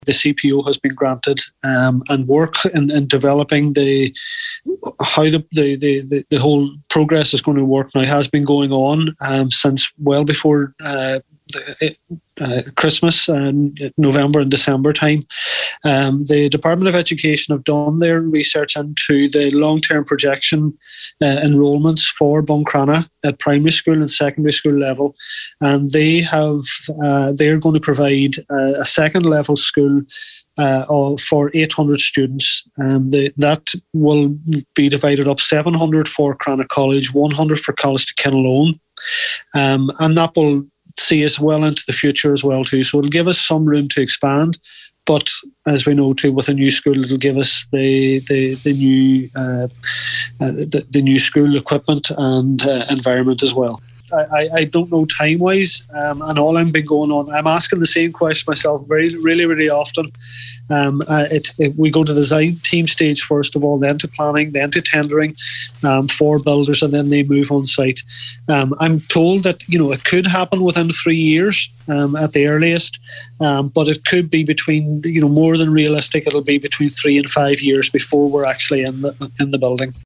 The CPO has been granted, and work in developing how the whole progress is going to work now has been going on since well before Christmas and November and December time. The Department of Education have done their research into the long-term projection enrolments for Buncrana at primary school and secondary school level, and they're going to provide a second level school for 800 students. That will be divided up 700 for Cranach College, 100 for College to Kinalone, and that will see us well into the future as well too. So it'll give us some room to expand, but as we know too, with a new school, it'll give us the new school equipment and environment as well. I don't know time-wise, and all I've been going on, I'm asking the same question myself really often. We go to the design team stage first of all, then to planning, then to tendering for builders, and then they move on site. I'm told that it could happen within 3 years at the earliest, but it could be between more than realistic. It'll be between 3 and 5 years before we're actually in the building.